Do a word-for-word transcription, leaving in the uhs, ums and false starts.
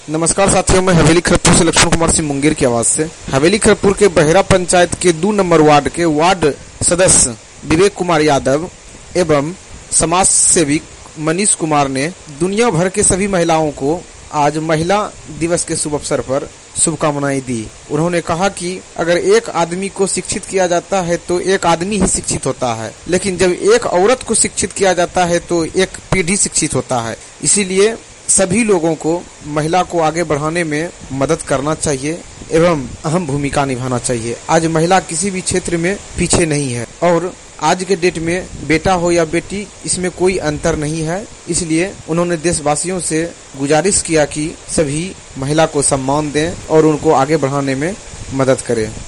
नमस्कार साथियों, मैं हवेली खरपुर से लक्ष्मण कुमार सिंह मुंगेर की आवाज से। हवेली खरपुर के बहेरा पंचायत के दो नंबर वार्ड के वार्ड सदस्य विवेक कुमार यादव एवं समाज सेविक मनीष कुमार ने दुनिया भर के सभी महिलाओं को आज महिला दिवस के शुभ अवसर पर शुभकामनाएं दी। उन्होंने कहा कि अगर एक आदमी को शिक्षित किया जाता है तो एक आदमी ही शिक्षित होता है, लेकिन जब एक औरत को शिक्षित किया जाता है तो एक पीढ़ी शिक्षित होता है। इसीलिए सभी लोगों को महिला को आगे बढ़ाने में मदद करना चाहिए एवं अहम भूमिका निभाना चाहिए। आज महिला किसी भी क्षेत्र में पीछे नहीं है और आज के डेट में बेटा हो या बेटी इसमें कोई अंतर नहीं है। इसलिए उन्होंने देशवासियों से गुजारिश किया कि सभी महिला को सम्मान दें और उनको आगे बढ़ाने में मदद करें।